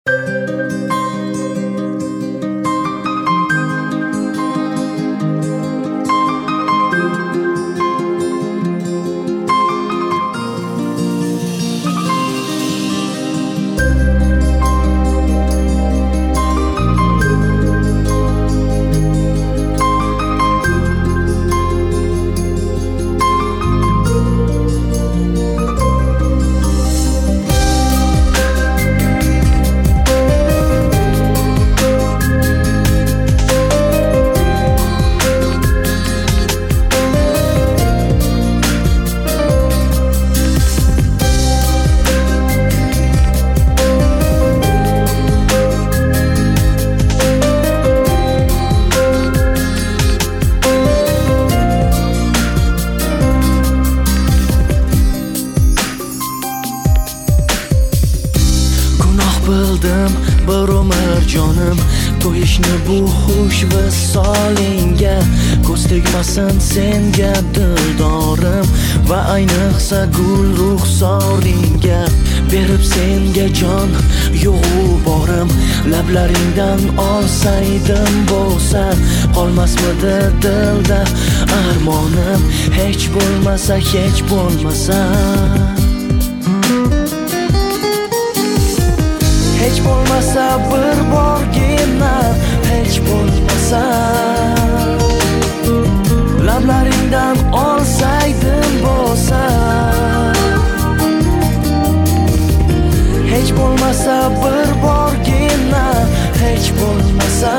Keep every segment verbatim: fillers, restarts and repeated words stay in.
Bildim bir umr jonim to'yishni bu xush visolingga, ko'z tegmasin senga dildorim va ayniqsa gul ruxsoringga, berib senga jon yo'g'u borim, lablaringdan olsaydim bo'lsa qolmasmidi dilda armonim, hech bo'lmasa hech bo'lmasa hech bo'lmasa bir borgina, hech bo'lmasa lablaringdan olsaydim bo'lsa, hech bo'lmasa bir borgina, hech bo'lmasa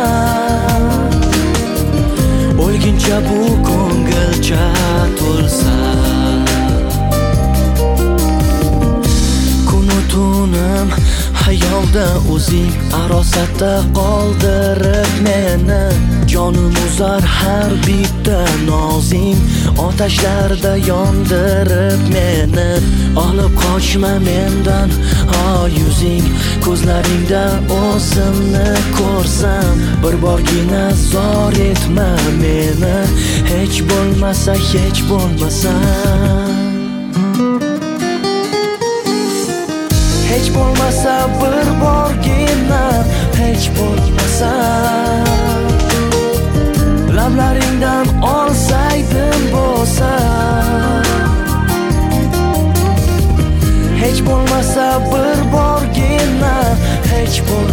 o'lguncha bu ko'ngilcha to'lsa, kunu tunim hayolda o'zing arosatda qoldirib meni, jonim uzar har bitta nozing, otashlarda yondirib meni, olib qochma mendan o yuzing, ko'zlaringda o'zimni ko'rsam, bir borgina zor etma meni, hech bo'lmasa hech bo'lmasa hech bo'lmasa bir borgina, hech bo'lmasa lablaringdan olsaydim bo'lsa, hech bo'lmasa bir borgina, hech bo'lmasa